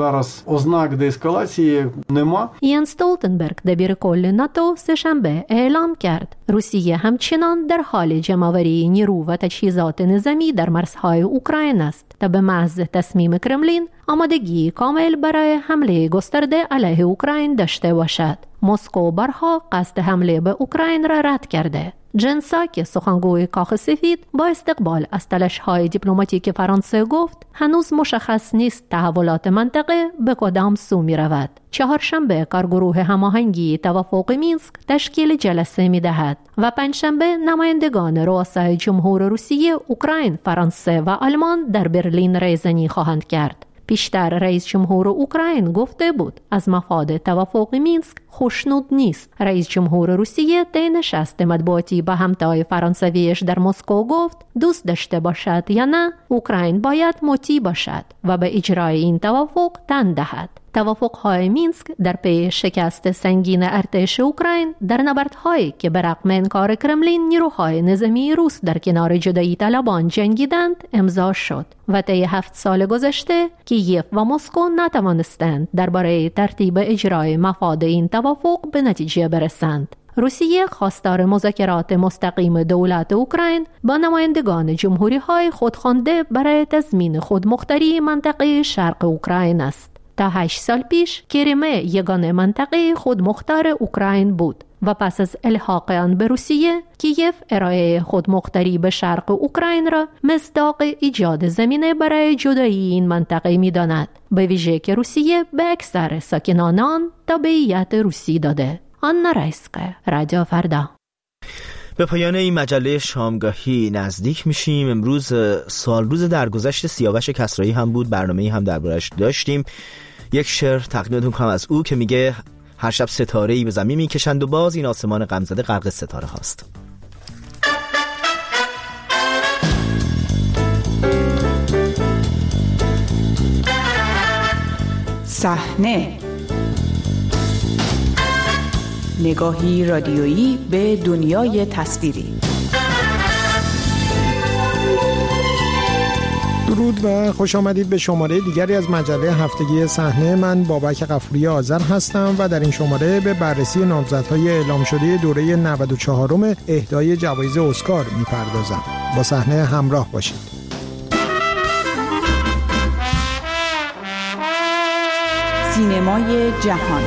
Speaker 10: یان استولتنبرگ، دبیر کل ناتو، سه‌شنبه اعلام کرد روسیه همچنان در حال جمع‌آوری نیرو و تجهیزات نظامی در مرزهای اوکراین است تا به محض تصمیم کرملین آمادگی کامل برای حمله گسترده علیه اوکراین داشته باشد. مسکو بارها قصد حمله به اوکراین را رد کرده. جن ساکی، سخنگوی کاخ سفید، با استقبال از تلاش‌های دیپلماتیک فرانسه گفت هنوز مشخص نیست تحولات منطقه به کدام سو می‌رود. چهارشنبه کارگروه هماهنگی توافق مینسک تشکیل جلسه می‌دهد و پنجشنبه نمایندگان رؤسای جمهور روسیه، اوکراین، فرانسه و آلمان در برلین رایزنی خواهند کرد. پیشتر رئیس جمهور اوکراین گفته بود از مفاد توافق مینسک خوشنود نیست. رئیس جمهور روسیه طی نشست مطبوعاتی با همتای فرانسویش در مسکو گفت دوست داشته باشد یا نه اوکراین باید مطیع باشد و به اجرای این توافق تن دهد. توافق‌های مینسک در پی شکست سنگین ارتش اوکراین در نبردهایی که به رغم انکار کرملین نیروهای نظامی روس در کنار جدایی طلبان جنگیدند امضا شد و طی 7 سال گذشته کیف و مسکو نتوانستند درباره ترتیب اجرای مفاد این توافق به نتیجه برسند. روسیه خواستار مذاکرات مستقیم دولت اوکراین با نمایندگان جمهوری‌های خودخوانده برای تضمین خودمختاری منطقه شرق اوکراین است. تا 8 سال پیش کریمه یگانه منطقه خودمختار اوکراین بود و پس از الحاق آن به روسیه، کیف ارائه خودمختاری به شرق اوکراین را مصداق ایجاد زمینه برای جدایی این منطقه می‌داند، به ویژه که روسیه به اکثر ساکنان آن تبعیت روسی داده. آنا رایسکه، رادیو فردا.
Speaker 1: به پایان این مجله شامگاهی نزدیک میشیم. امروز سالروز درگذشت سیاوش کسرایی هم بود، برنامه‌ای هم دربارش داشتیم. یک شعر تقدیمتون کنم از او که میگه هر شب ستاره‌ای به زمین میکشند و باز این آسمان غمزده غرق ستاره هاست.
Speaker 13: صحنه، نگاهی رادیویی به دنیای تصویری.
Speaker 14: درود و خوش آمدید به شماره دیگری از مجله هفتگی صحنه. من بابک غفوری آذر هستم و در این شماره به بررسی نامزدهای اعلام شده دوره 94م اهدای جوایز اسکار میپردازم. با صحنه همراه باشید.
Speaker 13: سینمای جهان.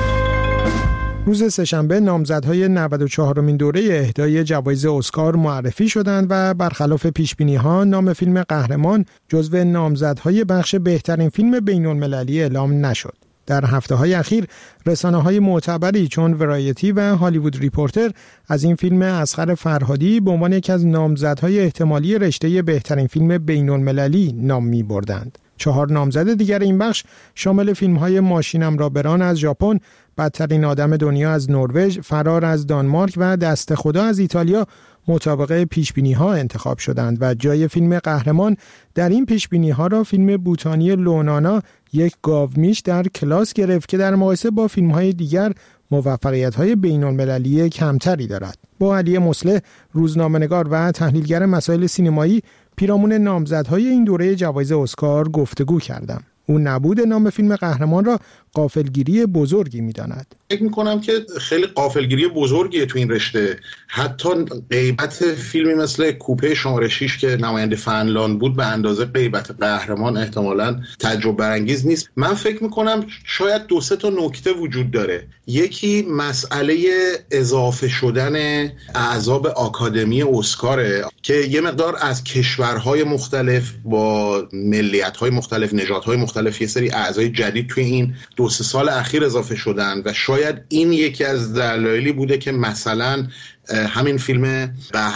Speaker 14: روز سه‌شنبه نامزدهای 94مین دوره اهدای جوایز اسکار معرفی شدند و برخلاف پیشبینی‌ها نام فیلم قهرمان جزو نامزدهای بخش بهترین فیلم بین‌المللی اعلام نشد. در هفته‌های اخیر رسانه‌های معتبری چون ورایتی و هالیوود ریپورتر از این فیلم اصغر فرهادی به عنوان یکی از نامزدهای احتمالی رشته بهترین فیلم بین‌المللی نام می‌بردند. 4 نامزد دیگر این بخش شامل فیلم‌های ماشینم را بران از ژاپن، بدترین آدم دنیا از نروژ، فرار از دانمارک و دست خدا از ایتالیا مطابق پیشبینی‌ها انتخاب شدند و جای فیلم قهرمان در این پیشبینی‌ها را فیلم بوتانی لونانا یک گاومیش در کلاس گرفت که در مقایسه با فیلم‌های دیگر موفقیت‌های بین‌المللی کمتری دارد. با علی مصلح، روزنامه‌نگار و تحلیلگر مسائل سینمایی، پیرامون نامزدهای این دوره جوایز اسکار گفتگو کردم. او نبود نام فیلم قهرمان را غافلگیری بزرگی می‌داند.
Speaker 15: فکر می‌کنم که خیلی غافلگیری بزرگیه تو این رشته. حتی غیبت فیلمی مثل کوپه شماره 6 که نماینده فنلاند بود به اندازه غیبت قهرمان احتمالاً تعجب برانگیز نیست. من فکر می‌کنم شاید 2-3 تا نکته وجود داره. یکی مسئله اضافه شدن اعضا به آکادمی اسکاره که یه مقدار از کشورهای مختلف با ملیت‌های مختلف، نژادهای مختلف یه سری اعضای جدید توی این 2-3 سال اخیر اضافه شدن و شاید این یکی از دلایلی بوده که مثلا همین فیلم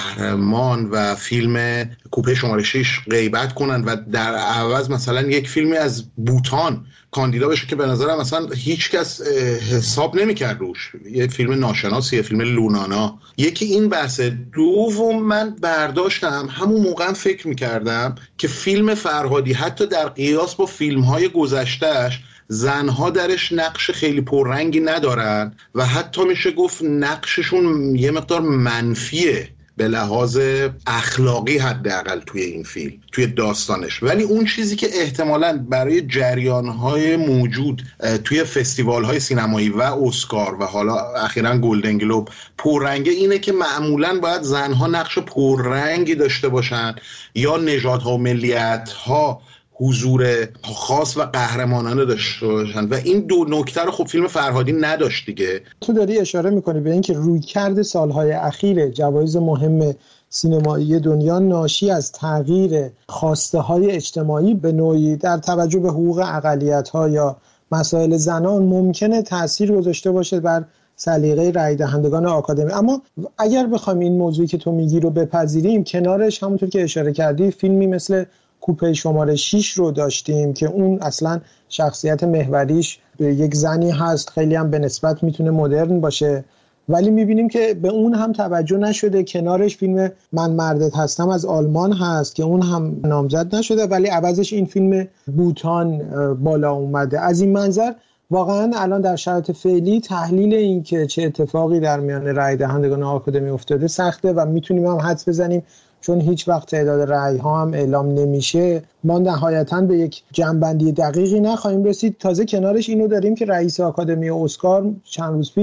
Speaker 15: قهرمان و فیلم کوپه شماره 6 غیبت کنن و در عوض مثلا یک فیلمی از بوتان کاندیدا بشه که به نظرم مثلا هیچ کس حساب نمی‌کرد روش. یه فیلم ناشناسی، یه فیلم لونانا. یکی این بحثه. دوم، من برداشتم همون موقع فکر می‌کردم که فیلم فرهادی حتی در قیاس با فیلم‌های گذشته‌اش زنها درش نقش خیلی پررنگی ندارن و حتی میشه گفت نقششون یه مقدار منفیه به لحاظ اخلاقی حداقل توی این فیلم، توی داستانش. ولی اون چیزی که احتمالاً برای جریان‌های موجود توی فستیوال‌های سینمایی و اسکار و حالا اخیراً گلدن گلوب پررنگه اینه که معمولاً باید زنها نقش پررنگی داشته باشن یا نژادها و ملیت‌ها حضور خاص و قهرمانانه داشته باشن و این دو نکته رو خب فیلم فرهادی نداشت دیگه.
Speaker 14: تو داری اشاره میکنی به اینکه رویکرد سالهای اخیر جوایز مهم سینمایی دنیا ناشی از تغییر خواسته های اجتماعی به نوعی در توجه به حقوق اقلیت‌ها یا مسائل زنان ممکنه تأثیر گذاشته باشه بر سلیقه رای دهندگان آکادمی. اما اگر بخوایم این موضوعی که تو میگی رو بپذیریم، کنارش همونطور که اشاره کردی فیلمی مثل کوپه شماره 6 رو داشتیم که اون اصلا شخصیت محوریش یک زنی هست، خیلی هم به نسبت میتونه مدرن باشه، ولی میبینیم که به اون هم توجه نشده. کنارش فیلم من مردت هستم از آلمان هست که اون هم نامزد نشده، ولی عوضش این فیلم بوتان بالا اومده. از این منظر واقعا الان در شرایط فعلی تحلیل این که چه اتفاقی در میان رای دهندگان آکادمی افتاده سخته و میتونیم هم حدس بزنیم چون هیچ وقت تعداد رأی ها هم اعلام نمیشه ما نهایتاً به یک جنبندی دقیقی نخواهیم رسید. تازه کنارش اینو داریم که رئیس آکادمی اسکار چند روز پیش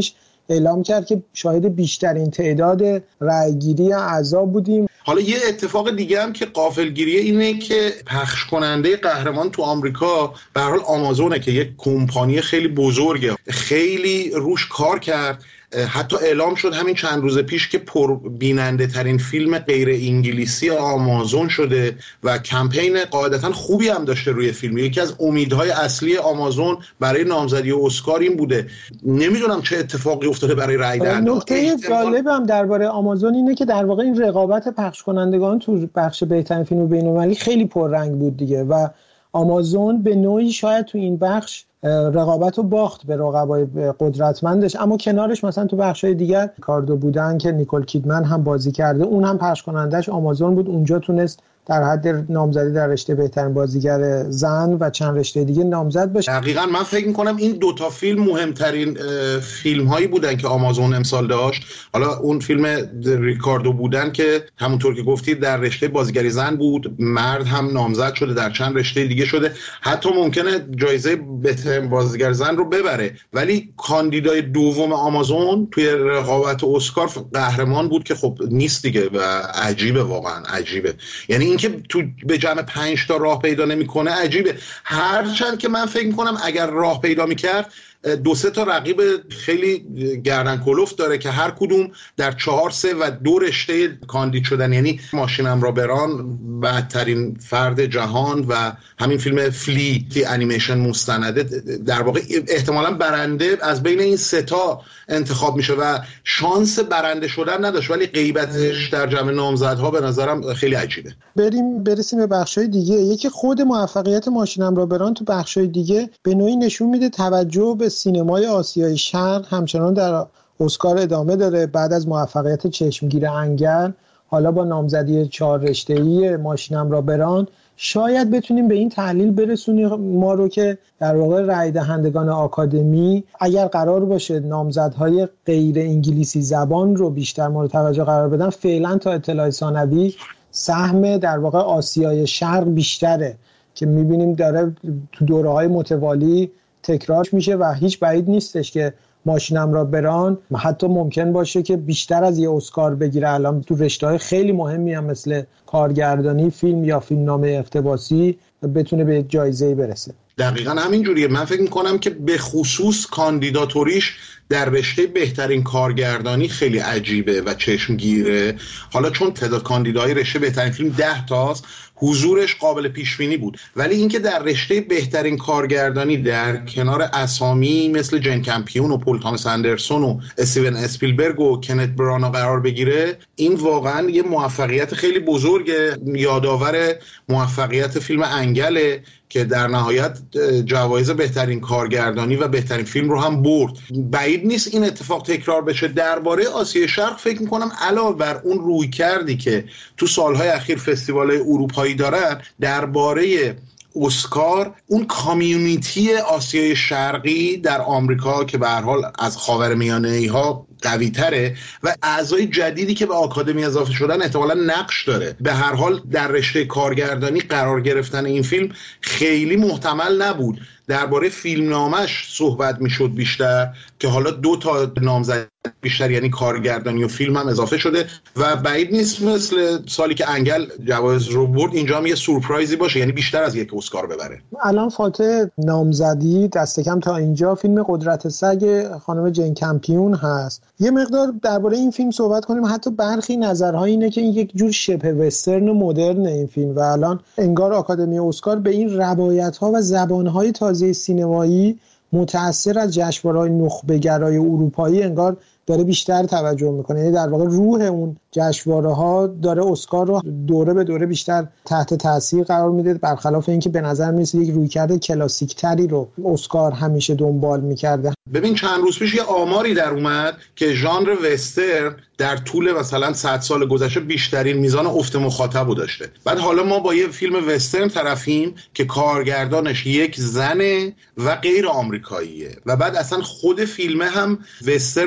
Speaker 14: اعلام کرد که شاهد بیشترین تعداد رأیگیری اعضا بودیم.
Speaker 15: حالا یه اتفاق دیگه هم که غافلگیریه اینه که پخش کننده قهرمان تو آمریکا به هر حال آمازونه که یک کمپانی خیلی بزرگه، خیلی روش کار کرد. حتی اعلام شد همین چند روز پیش که پربیننده ترین فیلم غیر انگلیسی آمازون شده و کمپین قاعدتا خوبی هم داشته روی فیلم. یکی از امیدهای اصلی آمازون برای نامزدی اسکار این بوده. نمیدونم چه اتفاقی افتاده برای رای دهنده.
Speaker 14: نکته جالب هم درباره آمازون اینه که در واقع این رقابت پخش کنندگان تو بخش بهترین فیلم بین‌المللی خیلی پررنگ بود دیگه و آمازون به نوعی شاید تو این بخش رقابت رو باخت به رقبای قدرتمندش، اما کنارش مثلا تو بخشای دیگر کاردو بودن که نیکول کیدمن هم بازی کرده، اون هم پخش کنندش آمازون بود، اونجا تونست در حد نامزدی در رشته بهترین بازیگر زن و چند رشته دیگه نامزد بشه.
Speaker 15: دقیقاً من فکر می‌کنم این دوتا فیلم مهمترین فیلم هایی بودن که آمازون امسال داشت. حالا اون فیلم ریکاردو بودن که همونطور که گفتید در رشته بازیگری زن بود، مرد هم نامزد شده، در چند رشته دیگه شده، حتی ممکنه جایزه بهترین بازیگر زن رو ببره، ولی کاندیدای دوم آمازون توی رقابت اسکار قهرمان بود که خب نیست دیگه و عجیبه، واقعا عجیبه. یعنی اینکه تو به جمع 5 تا راه پیدا نمیکنه عجیبه. هرچند که من فکر میکنم اگر راه پیدا میکرد 2-3 تا رقیب خیلی گردن کلفت داره که هر کدوم در 4-3 و 2 رشته کاندید شدن. یعنی ماشینم را بران بدترین فرد جهان و همین فیلم فلی که انیمیشن مستنده، در واقع احتمالاً برنده از بین این 3 تا انتخاب میشه و شانس برنده شدن نداشت، ولی غیبتش در جمع نامزدها به نظرم خیلی عجیبه.
Speaker 14: برسیم به بخشای دیگه. یکی خود موفقیت ماشینم را بران تو بخشای دیگه به نوعی نشون میده توجه به سینمای آسیای شرق همچنان در اسکار ادامه داره. بعد از موفقیت چشمگیر انگل، حالا با نامزدی 4 رشته‌ای ماشینم را بران، شاید بتونیم به این تحلیل برسونیم ما رو که در واقع رای دهندگان آکادمی اگر قرار باشه نامزدهای غیر انگلیسی زبان رو بیشتر مورد توجه قرار بدن، فعلا تا اطلاع ثانوی سهم در واقع آسیای شرق بیشتره که می‌بینیم داره تو دوره‌های متوالی تکرار میشه و هیچ بعید نیستش که ماشینم را بران حتی ممکن باشه که بیشتر از یه اسکار بگیره. الان تو رشته‌های خیلی مهمی هم مثل کارگردانی فیلم یا فیلمنامه اقتباسی بتونه به جایزه‌ای برسه.
Speaker 15: دقیقاً همین جوریه. من فکر می‌کنم که به خصوص کاندیداتوریش در رشته بهترین کارگردانی خیلی عجیبه و چشمگیره. حالا چون تعداد کاندیداهای رشته بهترین فیلم 10 تاست، حضورش قابل پیش بینی بود، ولی اینکه در رشته بهترین کارگردانی در کنار اسامی مثل جین کمپیون و پول تامس اندرسون و استیون اسپیلبرگ و کنت برانا قرار بگیره، این واقعا یه موفقیت خیلی بزرگه. یادآور موفقیت فیلم انگله که در نهایت جوایز بهترین کارگردانی و بهترین فیلم رو هم برد. بعید نیست این اتفاق تکرار بشه. درباره آسیای شرق فکر میکنم علاوه بر اون روی کردی که تو سالهای اخیر فستیوال‌های اروپایی دارن، درباره اسکار اون کامیونیتی آسیای شرقی در آمریکا که به هر حال از خاورمیانه‌ای‌ها قوی تره و اعضای جدیدی که به آکادمی اضافه شدن احتمالاً نقش داره. به هر حال در رشته کارگردانی قرار گرفتن این فیلم خیلی محتمل نبود. درباره فیلمنامش صحبت میشد بیشتر که حالا 2 تا نامزد بیشتر یعنی کارگردانی و فیلم هم اضافه شده و بعید نیست مثل سالی که انگل جوایز رو برد اینجا هم یه سورپرایزی باشه، یعنی بیشتر از یک اسکار ببره.
Speaker 14: الان فاتح نامزدی دست کم تا اینجا فیلم قدرت سگ خانم جین کمپیون هست. یه مقدار درباره این فیلم صحبت کنیم. حتی برخی نظرها اینه که این یک جور شبه وسترن مدرن این فیلم و الان انگار آکادمی اسکار به این روایت‌ها و زبان‌های تازه سینمایی متأثر از جشنواره‌های نخبه‌گرای اروپایی انگار داره بیشتر توجه میکنه. یعنی در واقع روح اون جشنواره‌ها داره اسکار رو دوره به دوره بیشتر تحت تاثیر قرار میده، برخلاف اینکه به نظر میاد یک رویکرد کلاسیک تری رو اسکار همیشه دنبال میکرده.
Speaker 15: ببین چند روز پیش یه آماری در اومد که ژانر وسترن در طول مثلا 100 سال گذشته بیشترین میزان افت مخاطب داشته. بعد حالا ما با یه فیلم وسترن طرفیم که کارگردانش یک زنه و غیر آمریکاییه و بعد اصلا خود فیلمه هم وسترن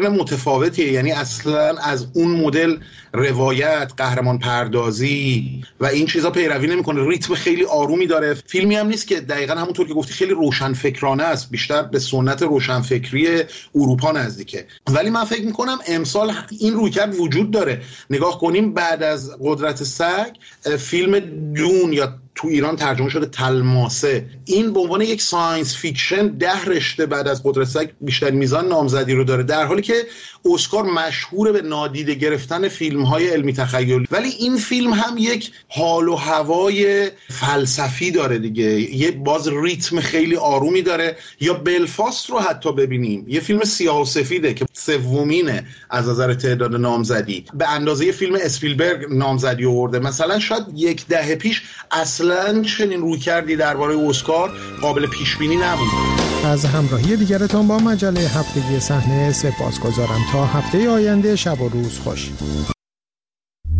Speaker 15: متفاوتیه، یعنی اصلا از اون مدل روایت، قهرمان پردازی و این چیزا پیروی نمیکنه. ریتم خیلی آرومی داره. فیلمی هم نیست که دقیقاً همونطور که گفتی خیلی روشنفکرانه است، بیشتر به سنت روشنفکری اروپا نزدیکه. ولی من فکر میکنم امسال این رویکرد وجود داره. نگاه کنیم بعد از قدرت سگ فیلم دون یا تو ایران ترجمه شده تلماسه، این به عنوان یک ساینس فیکشن 10 رشته بعد از قدرت سگ بیشتر میزان نامزدی رو داره، در حالی که اسکار مشهور به نادیده گرفتن فیلم‌های علمی تخیلی. ولی این فیلم هم یک حال و هوای فلسفی داره دیگه، یه باز ریتم خیلی آرومی داره. یا بلفاست رو حتی ببینیم، یه فیلم سیاه و سفیده که سومینه از نظر تعداد نامزدی، به اندازه فیلم اسپیلبرگ نامزدی آورده. مثلا شاید 10 دهه پیش اصلاً چنین رویکردی درباره اسکار قابل پیش بینی نبود.
Speaker 14: از همراهی دیگرتان با مجله هفتگی صحنه سپاسگزارم. تا هفته آینده شب و روز خوش.